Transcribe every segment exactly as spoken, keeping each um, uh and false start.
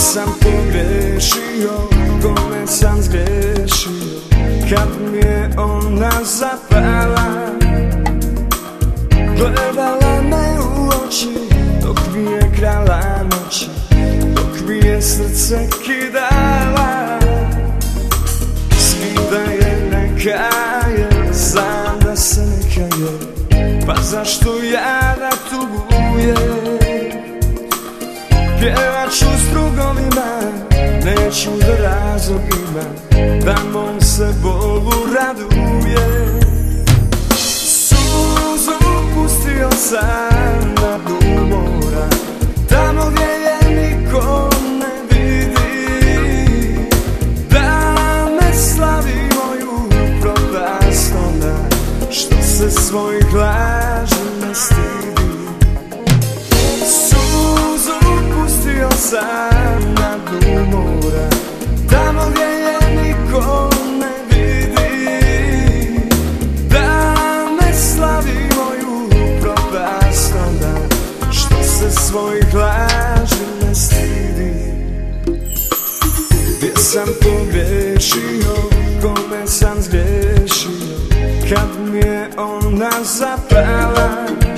sam pogrešio, kome sam zgrešio, kad mi je ona zapala. Gledala me u oči, dok mi je krala noći, dok mi je srce kidala. Skida je, neka je, znam da se neka je, pa zašto ja da tugujem? Pjevat ću s drugovima, neću da razlog ima, da mom se bolu raduje. Suzu pustio sam na dnu mora, tamo gdje je niko ne vidi, da me slavi moju propast ona, što se svojih laži ne stidi. Suzu pustio sam na dnu mora, tamo gdje je niko ne vidi, da me slavi moju propast onda, što se svojih laži ne stidi. Gdje sam pogrešio, kome sam zgrešio, kad mi je ona zapala.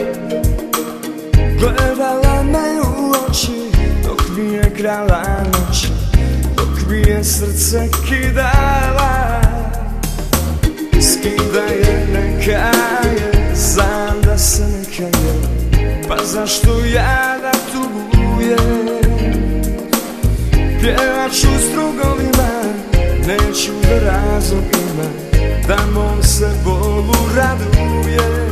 Gledala me u oči, dok mi je krala noći, dok mi je srce kidala. Skida je, neka je, znam da se neka je, pa zašto ja da tugujem? Pjevat ću s drugovima, neću da razlog ima, da mom se bolu raduje.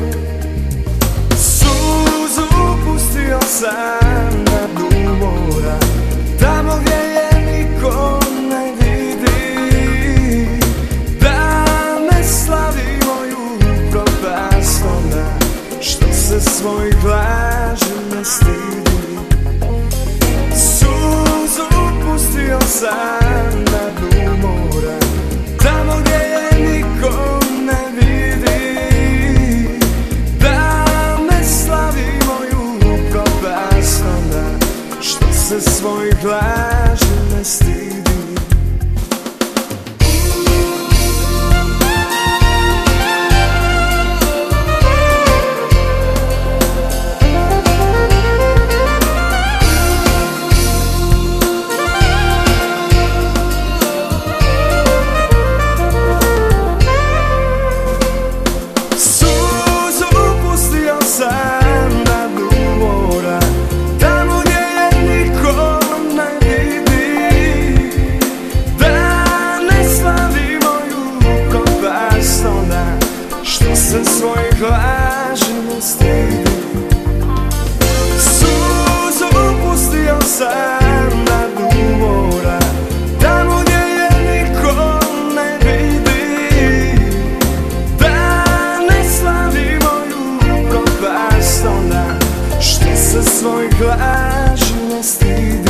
Suzu pustio sam na dnu mora, tamo gdje je niko ne vidi, da me slavi moju propast ona, što se svojih laži ne stidi. Suzu pustio sam na dnu mora, tamo gdje je niko ne vidi, da me slavi moju propast onda, što se svojih laži ne stidi. Se svojih laži ne stidi. Suzu pustio sam na dnu mora, tamo gdje je niko ne vidi, da ne slavi moju propast ona, što se svojih laži ne stidi.